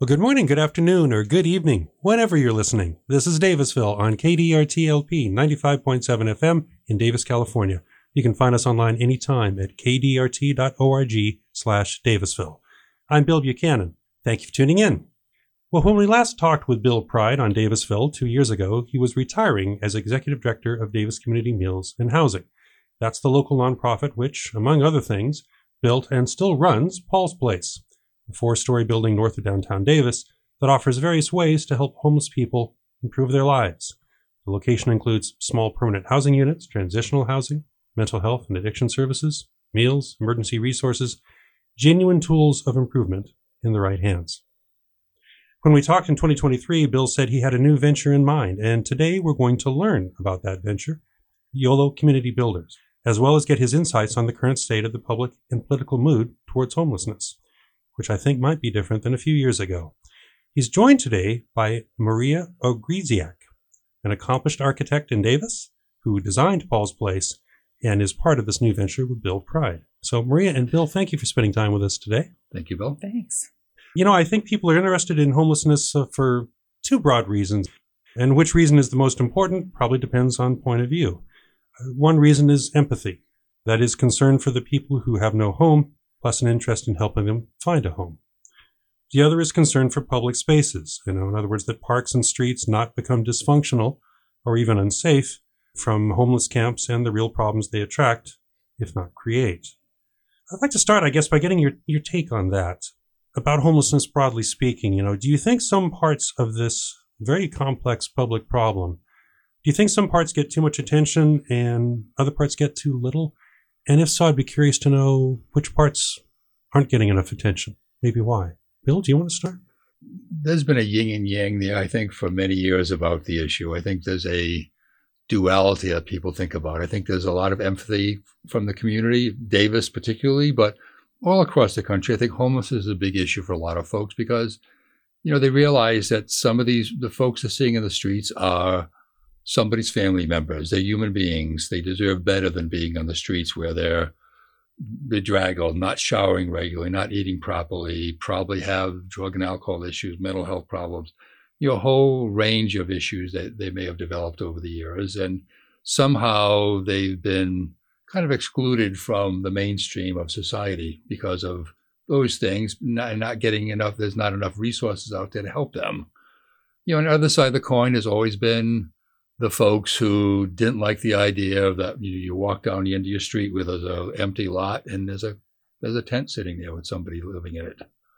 Well, good morning, good afternoon, or good evening, whenever you're listening. This is Davisville on KDRT-LP 95.7 FM in Davis, California. You can find us online anytime at kdrt.org/Davisville. I'm Bill Buchanan. Thank you for tuning in. Well, when we last talked with Bill Pride on Davisville 2 years ago, he was retiring as Executive Director of Davis Community Meals and Housing. That's the local nonprofit which, among other things, built and still runs Paul's Place, a 4-story building north of downtown Davis that offers various ways to help homeless people improve their lives. The location includes small permanent housing units, transitional housing, mental health and addiction services, meals, emergency resources, genuine tools of improvement in the right hands. When we talked in 2023, Bill said he had a new venture in mind, and today we're going to learn about that venture, YOLO Community Builders, as well as get his insights on the current state of the public and political mood towards homelessness, which I think might be different than a few years ago. He's joined today by Maria Ogryziak, an accomplished architect in Davis who designed Paul's Place and is part of this new venture with Bill Pride. So Maria and Bill, thank you for spending time with us today. Thank you, Bill. Thanks. You know, I think people are interested in homelessness for two broad reasons, and which reason is the most important probably depends on point of view. One reason is empathy, that is concern for the people who have no home, plus an interest in helping them find a home. The other is concern for public spaces, in other words, that parks and streets not become dysfunctional or even unsafe from homeless camps and the real problems they attract, if not create. I'd like to start, I guess, by getting your take on that. About homelessness broadly speaking, do you think some parts of this very complex public problem, do you think some parts get too much attention and other parts get too little? And if so, I'd be curious to know which parts aren't getting enough attention. Maybe why. Bill, do you want to start? There's been a yin and yang there, I think, for many years about the issue. I think there's a duality that people think about. I think there's a lot of empathy from the community, Davis particularly, but all across the country. I think homelessness is a big issue for a lot of folks because, they realize that some of the folks they're seeing in the streets are somebody's family members. They're human beings. They deserve better than being on the streets where they're bedraggled, not showering regularly, not eating properly, probably have drug and alcohol issues, mental health problems, a whole range of issues that they may have developed over the years. And somehow they've been kind of excluded from the mainstream of society because of those things, not getting enough, there's not enough resources out there to help them. On the other side of the coin has always been the folks who didn't like the idea of that you walk down the end of your street where there's an empty lot and there's a tent sitting there with somebody living in it.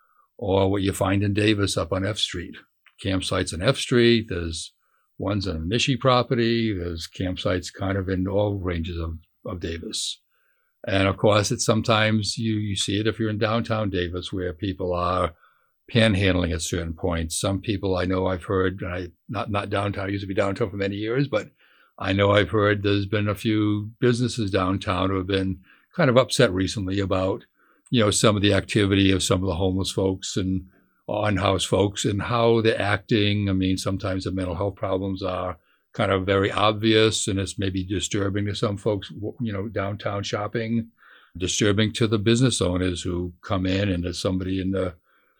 Or what you find in Davis up on F Street. Campsites on F Street, there's ones on Nishi property, there's campsites kind of in all ranges of Davis. And of course, it's sometimes you see it if you're in downtown Davis where people are panhandling at certain points. Some people I know I've heard, not downtown, I used to be downtown for many years, but I know I've heard there's been a few businesses downtown who have been kind of upset recently about, some of the activity of some of the homeless folks and on-house folks and how they're acting. I mean, sometimes the mental health problems are kind of very obvious, and it's maybe disturbing to some folks, downtown shopping, disturbing to the business owners who come in and there's somebody in the,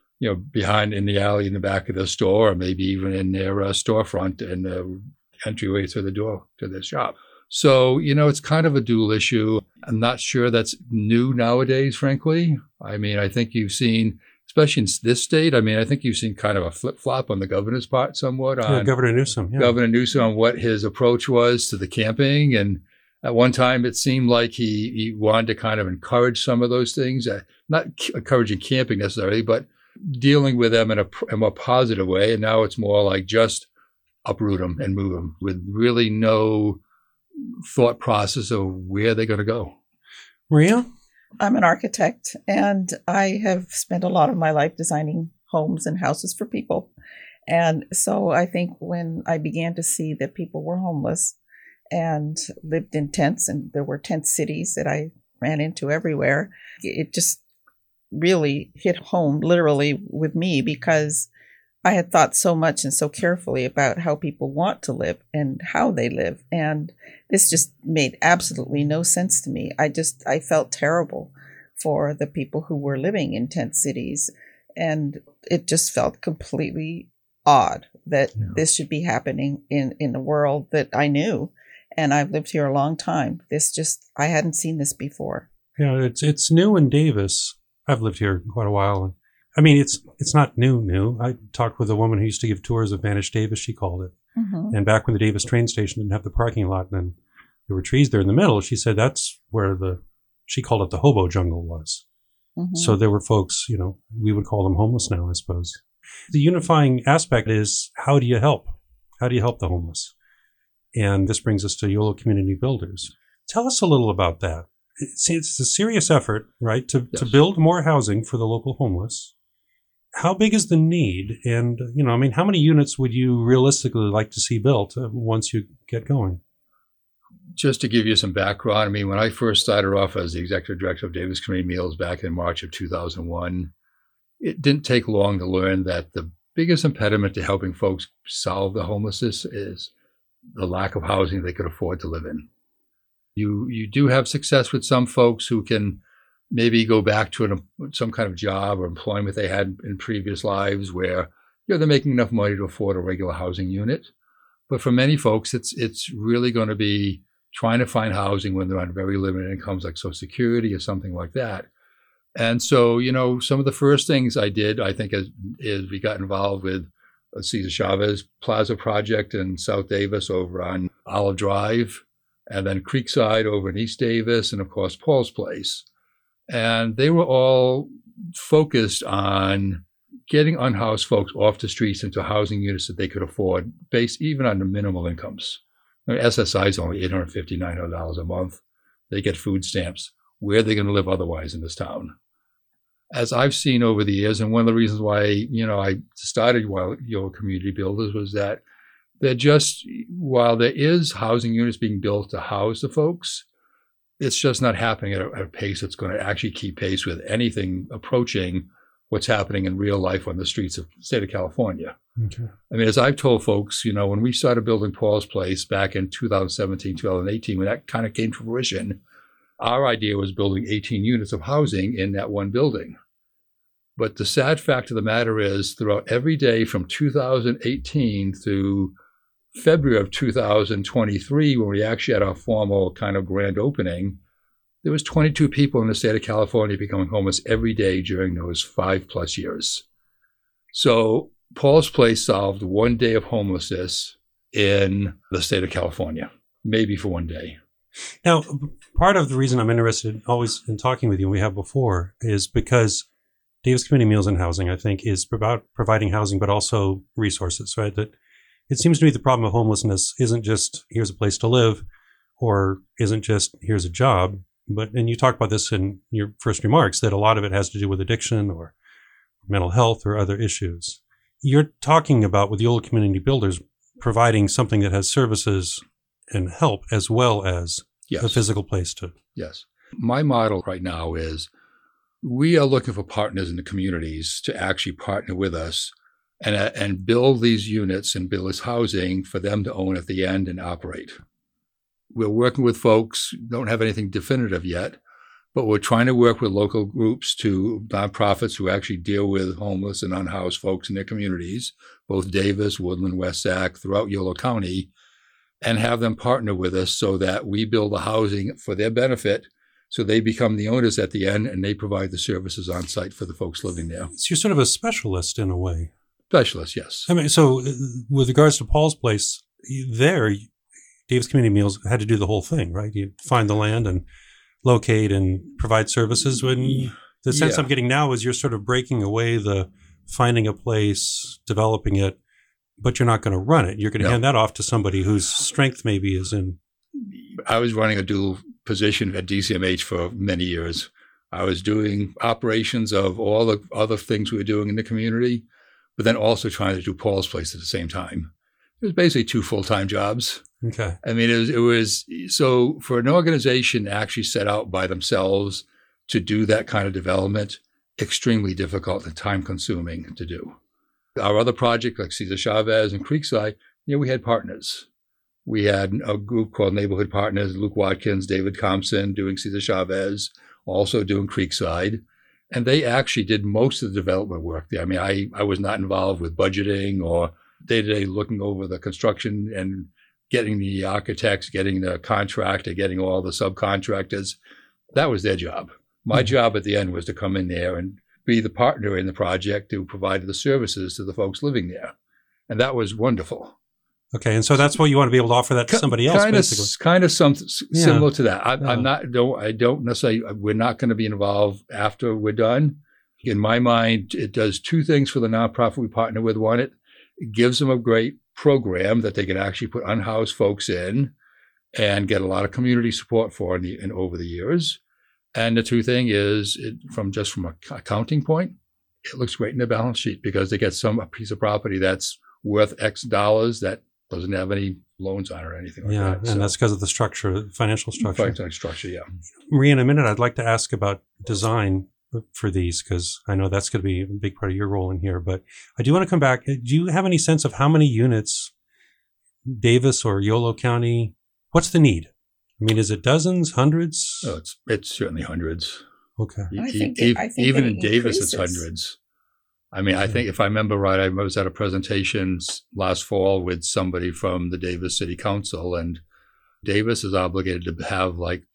behind in the alley in the back of the store, or maybe even in their storefront and the entryway through the door to their shop. So, it's kind of a dual issue. I'm not sure that's new nowadays, frankly. I mean, I think you've seen, especially in this state, I think you've seen kind of a flip-flop on the governor's part somewhat. On Governor Newsom. Yeah. Governor Newsom on what his approach was to the camping. And at one time, it seemed like he wanted to kind of encourage some of those things, not encouraging camping necessarily, but dealing with them in a more positive way. And now it's more like just uproot them and move them with really no thought process of where they're going to go. Maria? I'm an architect, and I have spent a lot of my life designing homes and houses for people. And so I think when I began to see that people were homeless and lived in tents, and there were tent cities that I ran into everywhere, it just really hit home literally with me, because I had thought so much and so carefully about how people want to live and how they live. And this just made absolutely no sense to me. I felt terrible for the people who were living in tent cities And it just felt completely odd that this should be happening in the world that I knew. And I've lived here a long time. I hadn't seen this before. Yeah, it's new in Davis. I've lived here quite a while. I mean, it's not new. I talked with a woman who used to give tours of Vantage Davis, she called it. Mm-hmm. And back when the Davis train station didn't have the parking lot, and then there were trees there in the middle, she said that's where she called it the hobo jungle was. Mm-hmm. So there were folks, we would call them homeless now, I suppose. The unifying aspect is, how do you help? How do you help the homeless? And this brings us to YOLO Community Builders. Tell us a little about that. It's a serious effort, right, to build more housing for the local homeless. How big is the need? And, how many units would you realistically like to see built once you get going? Just to give you some background, when I first started off as the executive director of Davis Community Meals back in March of 2001, it didn't take long to learn that the biggest impediment to helping folks solve the homelessness is the lack of housing they could afford to live in. You do have success with some folks who can maybe go back to some kind of job or employment they had in previous lives where they're making enough money to afford a regular housing unit. But for many folks, it's really going to be trying to find housing when they're on very limited incomes like Social Security or something like that. And so, some of the first things I did, I think, is we got involved with Cesar Chavez Plaza project in South Davis over on Olive Drive, and then Creekside over in East Davis, and of course, Paul's Place. And they were all focused on getting unhoused folks off the streets into housing units that they could afford, based even on the minimal incomes. SSI is only $850, $900 a month. They get food stamps. Where are they going to live otherwise in this town? As I've seen over the years, and one of the reasons why, I started YOLO Community Builders was that while there is housing units being built to house the folks, it's just not happening at a pace that's going to actually keep pace with anything approaching what's happening in real life on the streets of the state of California. Okay. As I've told folks, when we started building Paul's Place back in 2017, 2018, when that kind of came to fruition, our idea was building 18 units of housing in that one building. But the sad fact of the matter is, throughout every day from 2018 through February of 2023, when we actually had our formal kind of grand opening, there was 22 people in the state of California becoming homeless every day during those 5+ years. So Paul's Place solved one day of homelessness in the state of California, maybe for one day. Now, part of the reason I'm interested always in talking with you, and we have before, is because Davis Community Meals and Housing, I think, is about providing housing, but also resources, right? That it seems to me the problem of homelessness isn't just here's a place to live, or isn't just here's a job, and you talk about this in your first remarks, that a lot of it has to do with addiction or mental health or other issues. You're talking about, with YOLO Community Builders, providing something that has services and help as well as a physical place to. Yes. My model right now is we are looking for partners in the communities to actually partner with us and build these units and build this housing for them to own at the end and operate. We're working with folks, don't have anything definitive yet, but we're trying to work with local groups nonprofits who actually deal with homeless and unhoused folks in their communities, both Davis, Woodland, West Sac, throughout YOLO County, and have them partner with us so that we build the housing for their benefit, so they become the owners at the end and they provide the services on site for the folks living there. So you're sort of a specialist in a way. Specialist, yes. So with regards to Paul's Place, there, Davis Community Meals had to do the whole thing, right? You find the land and locate and provide services. When the sense I'm getting now is you're sort of breaking away the finding a place, developing it, but you're not going to run it. You're going to hand that off to somebody whose strength maybe is in. I was running a dual position at DCMH for many years. I was doing operations of all the other things we were doing in the community, but then also trying to do Paul's Place at the same time. It was basically 2 full-time jobs. Okay. It was so for an organization actually set out by themselves to do that kind of development, extremely difficult and time-consuming to do. Our other project, like Cesar Chavez and Creekside, we had partners. We had a group called Neighborhood Partners, Luke Watkins, David Thompson doing Cesar Chavez, also doing Creekside. And they actually did most of the development work there. I mean, I was not involved with budgeting or day-to-day looking over the construction and getting the architects, getting the contractor, getting all the subcontractors. That was their job. My job at the end was to come in there and be the partner in the project to provide the services to the folks living there. And that was wonderful. Okay, and so that's what you want to be able to offer that to somebody else, basically. Kind of something similar to that. I don't necessarily, we're not going to be involved after we're done. In my mind, it does two things for the nonprofit we partner with. One, it gives them a great program that they can actually put unhoused folks in and get a lot of community support for in over the years. And the two thing is, from an accounting point, it looks great in the balance sheet because they get a piece of property that's worth X dollars that doesn't have any loans on it or anything like that. Yeah, and that's because of the structure, financial structure. Financial structure, yeah. Maria, in a minute, I'd like to ask about design for these because I know that's going to be a big part of your role in here. But I do want to come back. Do you have any sense of how many units Davis or Yolo County, what's the need? I mean, is it dozens, hundreds? Oh, it's certainly hundreds. Okay. I think even in it Davis, increases. it's hundreds. I mean, I think if I remember right, I was at a presentation last fall with somebody from the Davis City Council, and Davis is obligated to have like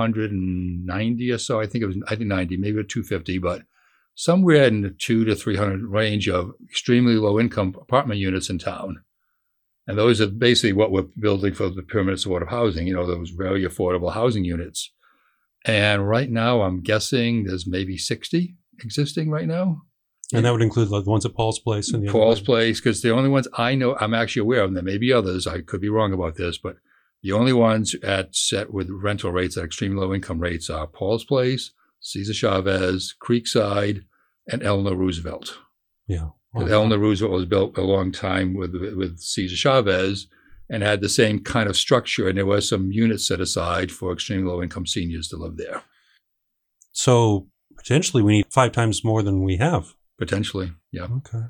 290 or so. I think 90, maybe 250, but somewhere in the 200 to 300 range of extremely low income apartment units in town. And those are basically what we're building for the permanent supportive housing, those very affordable housing units. And right now, I'm guessing there's maybe 60 existing right now. And that would include the ones at Paul's Place and the Paul's Place, because the only ones I know, I'm actually aware of, there may be others, I could be wrong about this, but the only ones set with rental rates at extremely low income rates are Paul's Place, Cesar Chavez, Creekside, and Eleanor Roosevelt. Yeah. Wow. Eleanor Roosevelt was built a long time with Cesar Chavez and had the same kind of structure, and there was some units set aside for extremely low income seniors to live there. So potentially we need 5 times more than we have. Potentially, yeah. Okay.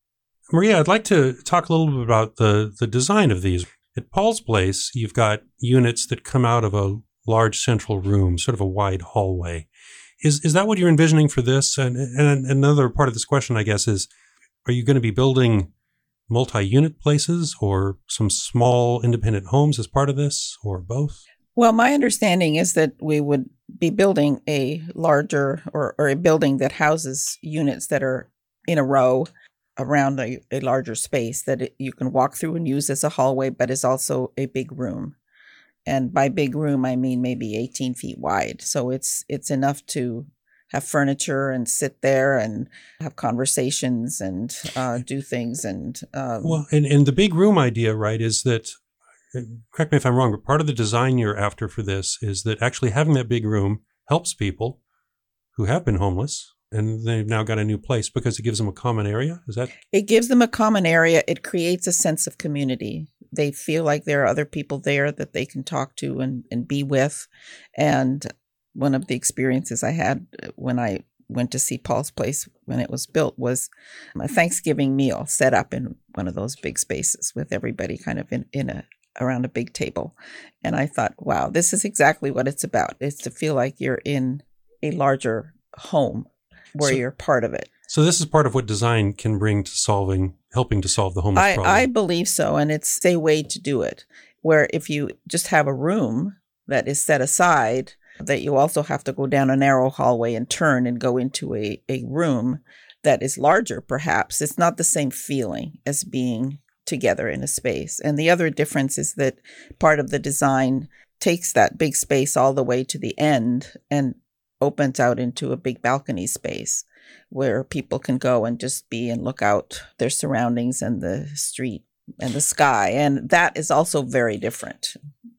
Maria, I'd like to talk a little bit about the design of these. At Paul's Place, you've got units that come out of a large central room, sort of a wide hallway. Is that what you're envisioning for this? And another part of this question, I guess, is, are you going to be building multi-unit places or some small independent homes as part of this, or both? Well, my understanding is that we would be building a larger or a building that houses units that are in a row around a larger space that you can walk through and use as a hallway, but is also a big room. And by big room, I mean maybe 18 feet wide. So it's enough to have furniture and sit there and have conversations and do things. And and the big room idea, right, is that, correct me if I'm wrong, but part of the design you're after for this is that actually having that big room helps people who have been homeless and they've now got a new place because it gives them a common area. Is that? It gives them a common area. It creates a sense of community. They feel like there are other people there that they can talk to and be with. And one of the experiences I had when I went to see Paul's Place when it was built was a Thanksgiving meal set up in one of those big spaces with everybody kind of around a big table. And I thought, wow, this is exactly what it's about. It's to feel like you're in a larger home where you're part of it. So this is part of what design can bring to helping to solve the homeless problem. I believe so. And it's a way to do it, where if you just have a room that is set aside, that you also have to go down a narrow hallway and turn and go into a room that is larger, perhaps. It's not the same feeling as being together in a space. And the other difference is that part of the design takes that big space all the way to the end and opens out into a big balcony space where people can go and just be and look out their surroundings and the street and the sky. And that is also very different.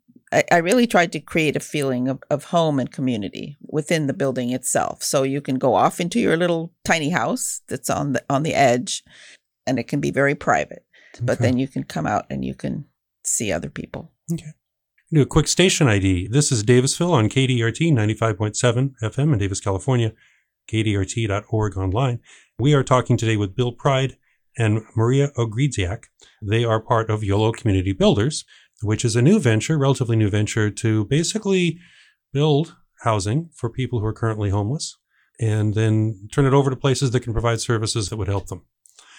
I really tried to create a feeling of home and community within the building itself. So you can go off into your little tiny house that's on the edge, and it can be very private. But then you can come out and you can see other people. Okay. Do a quick station ID. This is Davisville on KDRT 95.7 FM in Davis, California, kdrt.org online. We are talking today with Bill Pride and Maria Ogridziak. They are part of YOLO Community Builders, which is a new venture, relatively new venture, to basically build housing for people who are currently homeless. and then turn it over to places that can provide services that would help them.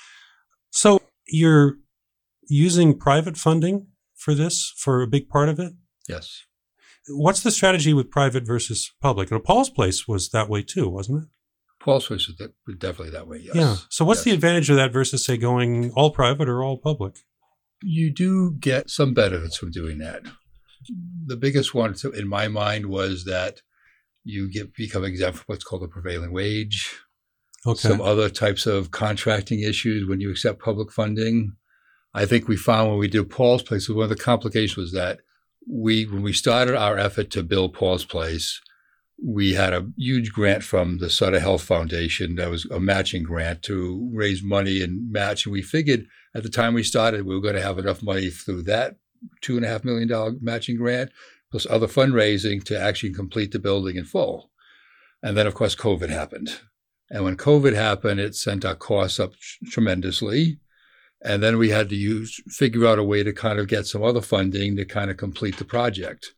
So you're using private funding for this, for a big part of it? Yes. What's the strategy with private versus public? And Paul's Place was that way too, wasn't it? Paul's Place was definitely that way, yes. Yeah. So what's the Yes. advantage of that versus, say, going all private or all public? You do get some benefits from doing that. The biggest one, in my mind, was that you become exempt from what's called the prevailing wage. Okay. Some other types of contracting issues when you accept public funding. I think we found when we did Paul's Place, one of the complications was that when we started our effort to build Paul's Place, we had a huge grant from the Sutter Health Foundation that was a matching grant to raise money and match. And we figured at the time we started, we were going to have enough money through that $2.5 million matching grant, plus other fundraising to actually complete the building in full. And then, of course, COVID happened. And when COVID happened, it sent our costs up tremendously. And then we had to figure out a way to kind of get some other funding to kind of complete the project.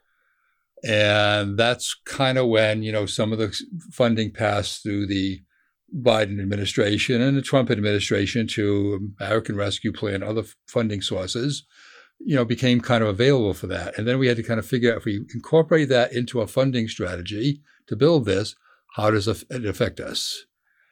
And that's kind of when, some of the funding passed through the Biden administration and the Trump administration to American Rescue Plan, other funding sources, became kind of available for that. And then we had to kind of figure out if we incorporate that into a funding strategy to build this, how does it affect us?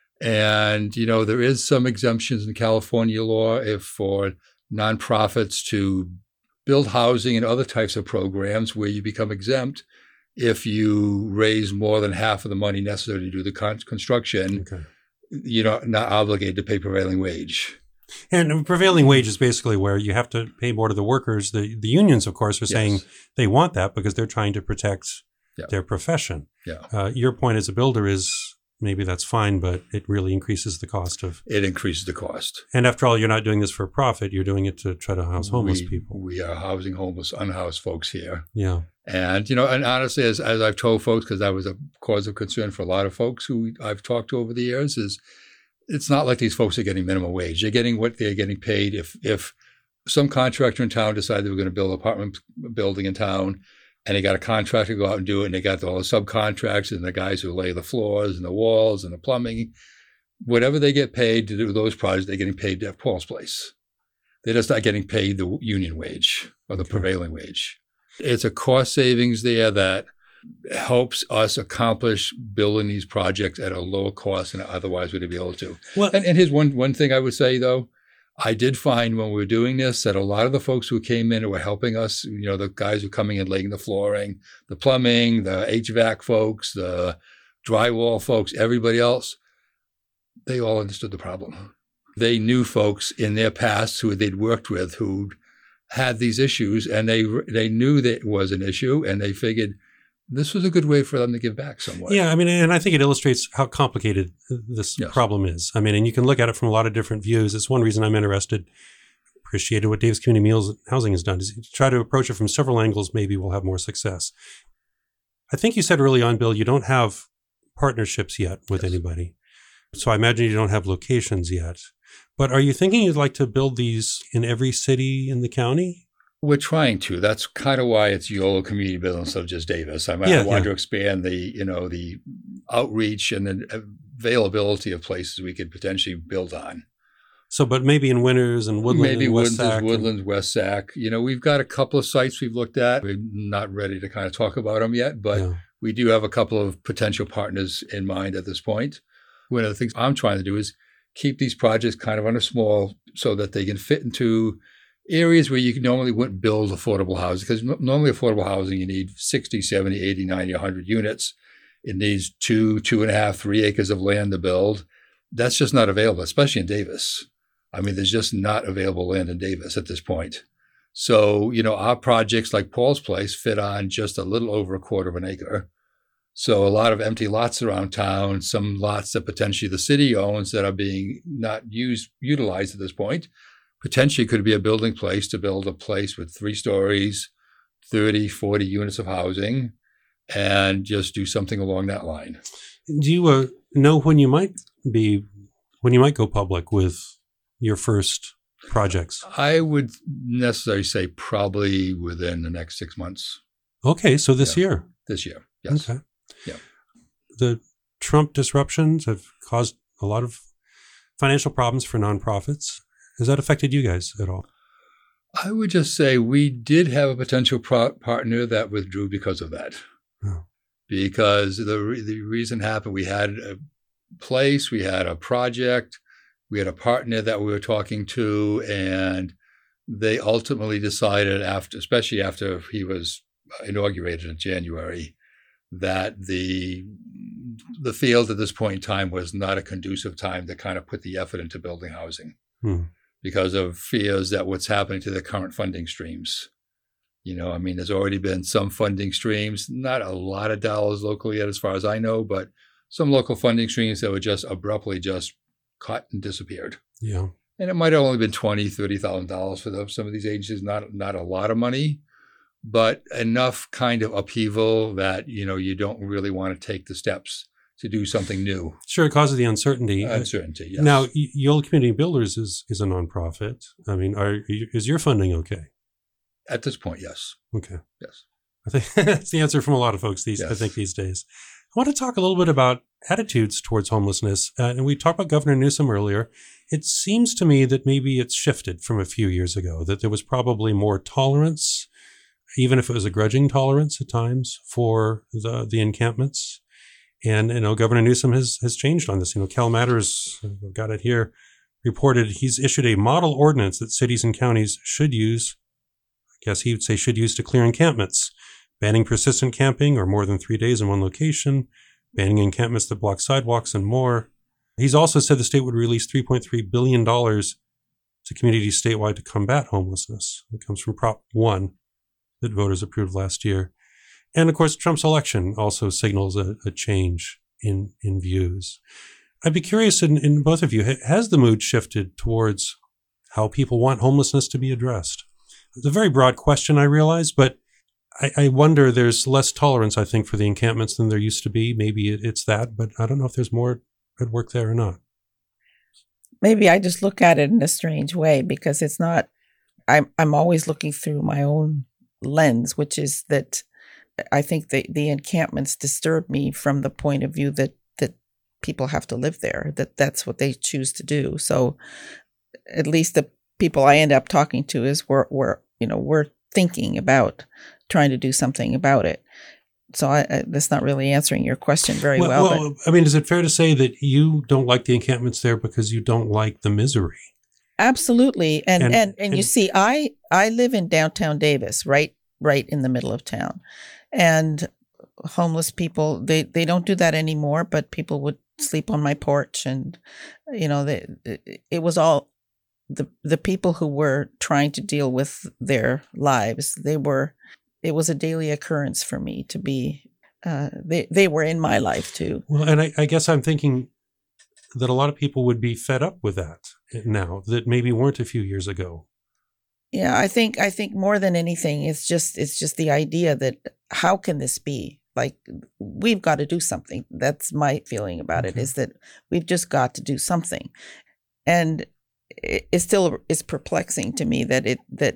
And, there is some exemptions in California law for nonprofits to build housing and other types of programs where you become exempt if you raise more than half of the money necessary to do the construction. Okay. You're not obligated to pay prevailing wage. And prevailing wage is basically where you have to pay more to the workers. The unions, of course, are saying they want that because they're trying to protect their profession. Yeah. Your point as a builder is maybe that's fine, but it really increases the cost of... It increases the cost. And after all, you're not doing this for profit. You're doing it to try to house homeless people. We are housing homeless, unhoused folks here. Yeah. And, and honestly, as I've told folks, because that was a cause of concern for a lot of folks who I've talked to over the years, is it's not like these folks are getting minimum wage. They're getting what they're getting paid. If some contractor in town decided they were going to build an apartment building in town, and they got a contractor to go out and do it, and they got all the subcontractors and the guys who lay the floors and the walls and the plumbing, whatever they get paid to do those projects, they're getting paid to have Paul's Place. They're just not getting paid the union wage or the prevailing wage. It's a cost savings there that helps us accomplish building these projects at a lower cost than otherwise we'd be able to. Well, and here's one thing I would say, though. I did find when we were doing this that a lot of the folks who came in and were helping us, the guys who were coming in laying the flooring, the plumbing, the HVAC folks, the drywall folks, everybody else, they all understood the problem. They knew folks in their past who they'd worked with who had these issues, and they knew that it was an issue, and they figured this was a good way for them to give back somewhat. Yeah, and I think it illustrates how complicated this problem is. And you can look at it from a lot of different views. It's one reason I'm appreciated what Davis Community Meals Housing has done, is to try to approach it from several angles. Maybe we'll have more success. I think you said early on, Bill, you don't have partnerships yet with anybody. So I imagine you don't have locations yet. But are you thinking you'd like to build these in every city in the county? We're trying to. That's kind of why it's YOLO Community Business of just Davis. I want to expand the outreach and the availability of places we could potentially build on. So, but maybe in Winters and Woodland, maybe and West Sac. Woodlands, West Sac. We've got a couple of sites we've looked at. We're not ready to kind of talk about them yet, but we do have a couple of potential partners in mind at this point. One of the things I'm trying to do is keep these projects kind of on a small so that they can fit into areas where you normally wouldn't build affordable housing, because normally affordable housing, you need 60, 70, 80, 90, 100 units. It needs 2.5, 3 acres of land to build. That's just not available, especially in Davis. There's just not available land in Davis at this point. So, our projects like Paul's Place fit on just a little over a quarter of an acre. So a lot of empty lots around town, some lots that potentially the city owns that are being not utilized at this point, potentially could be a building place to build a place with 3 stories, 30, 40 units of housing, and just do something along that line. Do you know when you might go public with your first projects? I would necessarily say probably within the next 6 months. Okay, so this year. This year, yes. Okay. Yeah. The Trump disruptions have caused a lot of financial problems for nonprofits. Has that affected you guys at all? I would just say we did have a potential partner that withdrew because of that. Oh. Because the reason happened, we had a place, we had a project, we had a partner that we were talking to, and they ultimately decided, especially after he was inaugurated in January, that the field at this point in time was not a conducive time to kind of put the effort into building housing because of fears that what's happening to the current funding streams. There's already been some funding streams, not a lot of dollars locally yet, as far as I know, but some local funding streams that were just abruptly just cut and disappeared. Yeah. And it might have only been $20,000, $30,000 for some of these agencies, not a lot of money, but enough kind of upheaval that, you don't really want to take the steps to do something new. Sure, it causes the uncertainty. Uncertainty, yes. Now, Yola Community Builders is a nonprofit. I mean, is your funding okay? At this point, yes. Okay. Yes. I think that's the answer from a lot of folks these days. I want to talk a little bit about attitudes towards homelessness. And we talked about Governor Newsom earlier. It seems to me that maybe it's shifted from a few years ago, that there was probably more tolerance, even if it was a grudging tolerance at times, for the encampments. And, Governor Newsom has changed on this. Cal Matters, I've got it here, reported he's issued a model ordinance that cities and counties should use, I guess he would say should use to clear encampments, banning persistent camping or more than 3 days in one location, banning encampments that block sidewalks, and more. He's also said the state would release $3.3 billion to communities statewide to combat homelessness. It comes from Prop 1 that voters approved last year. And, of course, Trump's election also signals a change in views. I'd be curious in both of you, has the mood shifted towards how people want homelessness to be addressed? It's a very broad question, I realize, but I wonder, there's less tolerance, I think, for the encampments than there used to be. Maybe it's that, but I don't know if there's more at work there or not. Maybe I just look at it in a strange way because it's not, I'm always looking through my own lens, which is that I think the encampments disturb me from the point of view that people have to live there, that's what they choose to do. So at least the people I end up talking to is we're thinking about trying to do something about it. So that's not really answering your question very well. Well, I mean, is it fair to say that you don't like the encampments there because you don't like the misery? Absolutely. And you see, I live in downtown Davis, right in the middle of town. And homeless people, they don't do that anymore, but people would sleep on my porch. And, it was all the people who were trying to deal with their lives. It was a daily occurrence for me to be, they were in my life too. Well, and I guess I'm thinking that a lot of people would be fed up with that now that maybe weren't a few years ago. Yeah, I think more than anything, it's just the idea that how can this be? Like, we've got to do something. That's my feeling about it, is that we've just got to do something. And it still is perplexing to me that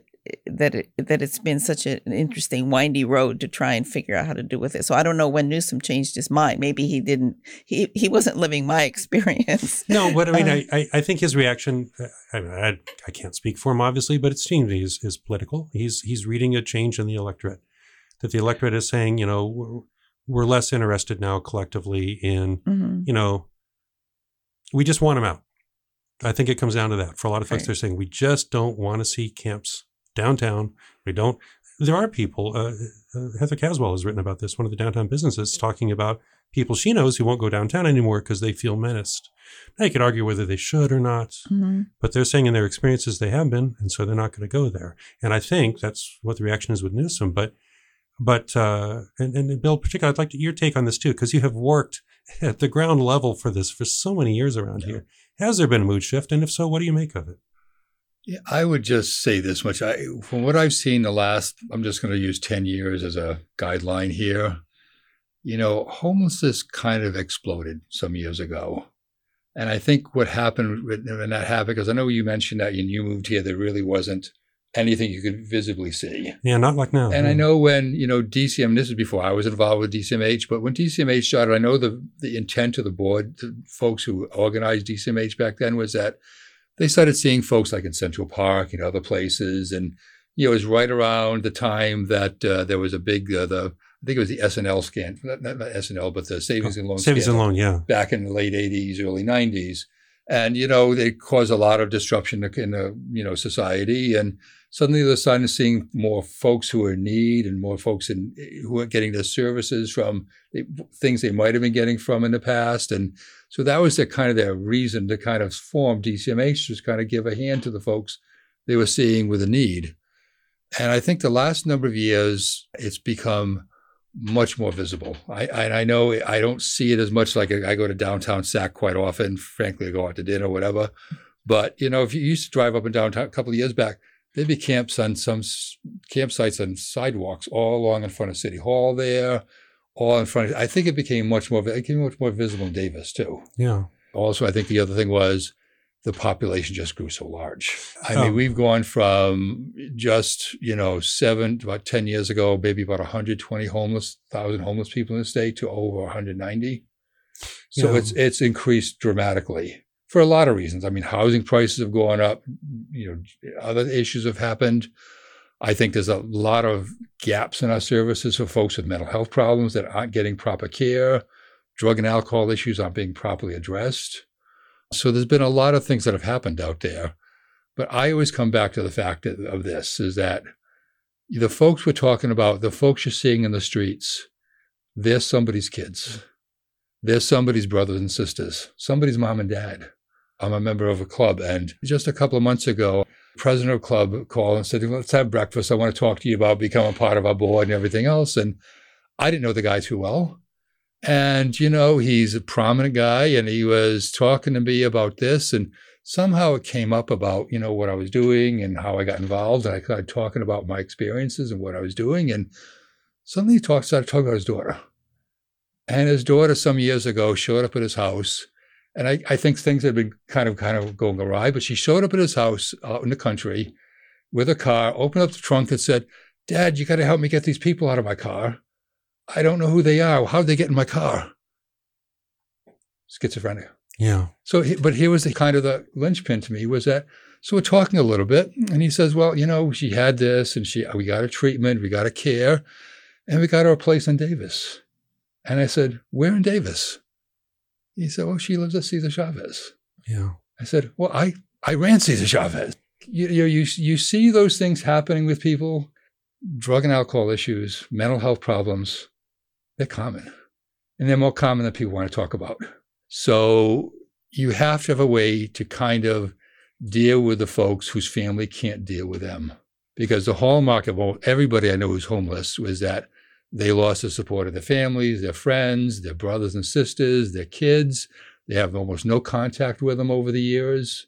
it's been such an interesting windy road to try and figure out how to do with it. So I don't know when Newsom changed his mind. Maybe he didn't. He wasn't living my experience. No, but I mean, I think his reaction. I can't speak for him, obviously, but it seems to me is political. He's reading a change in the electorate, that the electorate is saying, we're less interested now collectively in, we just want him out. I think it comes down to that. For a lot of folks, they're saying we just don't want to see camps downtown. There are people, Heather Caswell has written about this, one of the downtown businesses, talking about people she knows who won't go downtown anymore because they feel menaced. Now, you could argue whether they should or not, but they're saying in their experiences they have been, and so they're not going to go there. And I think that's what the reaction is with Newsom. But Bill, particularly, I'd like your take on this too, because you have worked at the ground level for this for so many years around here. Has there been a mood shift? And if so, what do you make of it? Yeah, I would just say this much. From what I've seen I'm just going to use 10 years as a guideline here. Homelessness kind of exploded some years ago. And I think what happened when that happened, because I know you mentioned that when you moved here, there really wasn't anything you could visibly see. Yeah, not like now. And I know when, DCM, this is before I was involved with DCMH, but when DCMH started, I know the intent of the board, the folks who organized DCMH back then, was that they started seeing folks like in Central Park and other places. And, it was right around the time that there was a big, I think it was the SNL scan, not SNL, but the Savings and Loan Savings and Loan, yeah. Back in the late 80s, early 90s. And, they caused a lot of disruption in the, society. And suddenly they're starting to seeing more folks who are in need and more folks who are getting their services from things they might have been getting from in the past. And so that was their reason to kind of form DCMH, to kind of give a hand to the folks they were seeing with a need. And I think the last number of years, it's become much more visible. I know I don't see it as much. Like I go to downtown Sac quite often. Frankly, I go out to dinner or whatever. But, if you used to drive up and downtown a couple of years back, there'd be camps on some campsites and sidewalks all along in front of City Hall there, all in front of, I think it became much more visible in Davis too. Yeah. Also, I think the other thing was the population just grew so large. I mean, we've gone from just, about 10 years ago, maybe about 120,000 homeless people in the state to over 190. So it's increased dramatically for a lot of reasons. I mean, housing prices have gone up, other issues have happened. I think there's a lot of gaps in our services for folks with mental health problems that aren't getting proper care. Drug and alcohol issues aren't being properly addressed. So there's been a lot of things that have happened out there. But I always come back to the fact of this, is that the folks we're talking about, the folks you're seeing in the streets, they're somebody's kids. They're somebody's brothers and sisters, somebody's mom and dad. I'm a member of a club, and just a couple of months ago, the president of the club called and said, let's have breakfast. I want to talk to you about becoming part of our board and everything else. And I didn't know the guy too well. And, he's a prominent guy, and he was talking to me about this. And somehow it came up about, what I was doing and how I got involved. And I started talking about my experiences and what I was doing. And suddenly he started talking about his daughter. And his daughter some years ago showed up at his house. And I think things had been kind of going awry, but she showed up at his house out in the country with a car, opened up the trunk and said, Dad, you got to help me get these people out of my car. I don't know who they are. How'd they get in my car? Schizophrenia. Yeah. So, but here was the linchpin to me was that, so we're talking a little bit, and he says, well, she had this, and we got a treatment, we got a care, and we got her a place in Davis. And I said, where in Davis? He said, well, she lives at Cesar Chavez. Yeah. I said, well, I ran Cesar Chavez. You see those things happening with people, drug and alcohol issues, mental health problems. They're common, and they're more common than people want to talk about. So you have to have a way to kind of deal with the folks whose family can't deal with them. Because the hallmark of everybody I know who's homeless was that they lost the support of their families, their friends, their brothers and sisters, their kids. They have almost no contact with them over the years.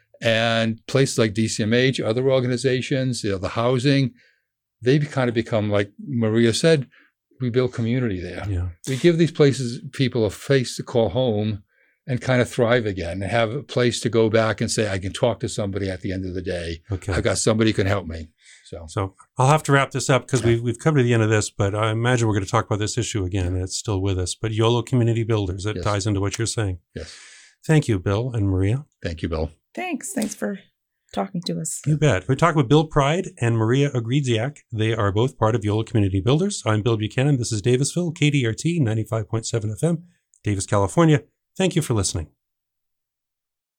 And places like DCMH, other organizations, the housing, they kind of become, like Maria said, we build community there. Yeah. We give these places, people a place to call home and kind of thrive again and have a place to go back and say, I can talk to somebody at the end of the day. Okay. I've got somebody who can help me. So I'll have to wrap this up because we've come to the end of this, but I imagine we're going to talk about this issue again. And it's still with us. But YOLO Community Builders, it ties into what you're saying. Yes. Thank you, Bill and Maria. Thank you, Bill. Thanks for talking to us. You bet. We talked with Bill Pride and Maria Ogridziak. They are both part of YOLO Community Builders. I'm Bill Buchanan. This is Davisville, KDRT 95.7 FM, Davis, California. Thank you for listening.